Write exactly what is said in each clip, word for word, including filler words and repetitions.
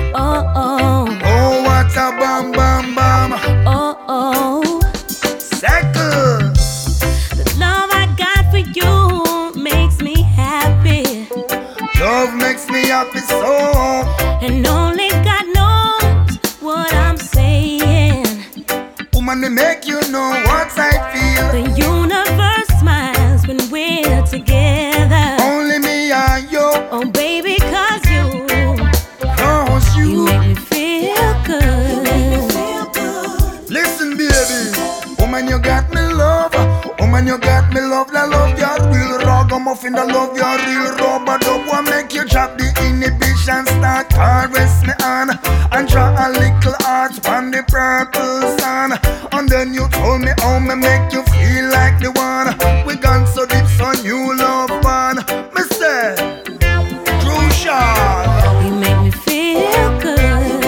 Oh, oh. Oh, what a bam, bam, bam. Oh, oh. Settle. The love I got for you makes me happy. Love makes me happy so. And only God knows what I'm saying. Woman, they make you know what I feel. The universe smiles when we're together. Only me and you. Oh, baby, cause you, Cause you. you make me feel good. Listen, baby. Woman, you got me love. Woman, you got me love. I love your real ragamuffin. I love your real rubber dub. What make you drop the inhibition? Start caress me on and draw a little heart on the purple sun. And then you told me how me make you feel like the one. We gone so deep, so new love one. Me say, crucial. You make me feel good.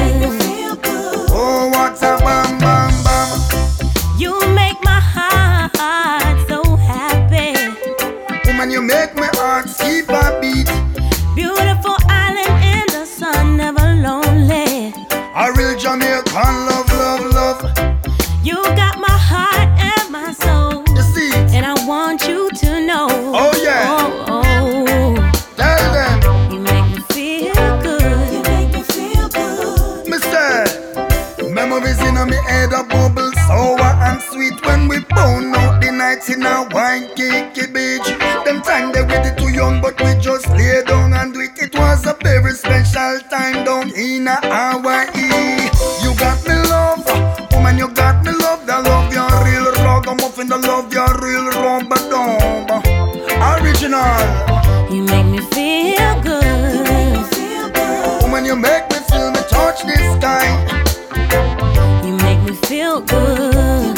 Oh, what a bam, bam, bam. You make my heart so happy. Woman, you make my heart skip a beat. Beautiful island in the sun, never lonely. A real Jamaican love, love, love. You got my heart and my soul, You see, and I want you to know. Oh, yeah. Oh, oh. tell them, You make me feel good. You make me feel good. mister. Memories in my head a bubble, sour and sweet. When we pound out the nights in a wine cakey beach. Them time they were too young, but we just lay down and do it. It was a very special time down in a Hawaii. You got me love, woman, you got me love. I love your real ragamuffin, I love your real rubber dub. Original. You make me feel good. Woman, you make me feel me touch the sky. You make me feel good.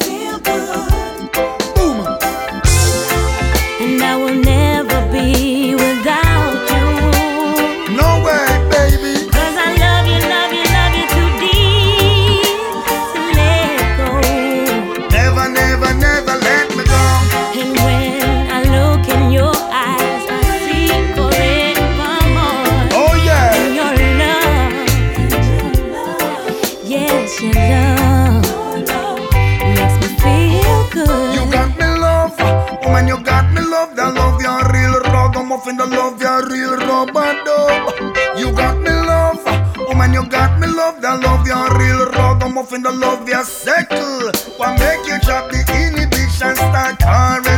Boom. And I will never be without you. No way, baby. Cause I love you, love you, love you too deep to let go. Never, never, never let me go. And when I look in your eyes, I see forevermore. Oh yeah. And your love, yes, your love makes me feel good. You got me love, woman, you got me love. I love your real ragamuffin, I love your real rubber dub. You got me love, woman, you got me love. I love your real ragamuffin, I love your settle. What make you drop the inhibition, start caressing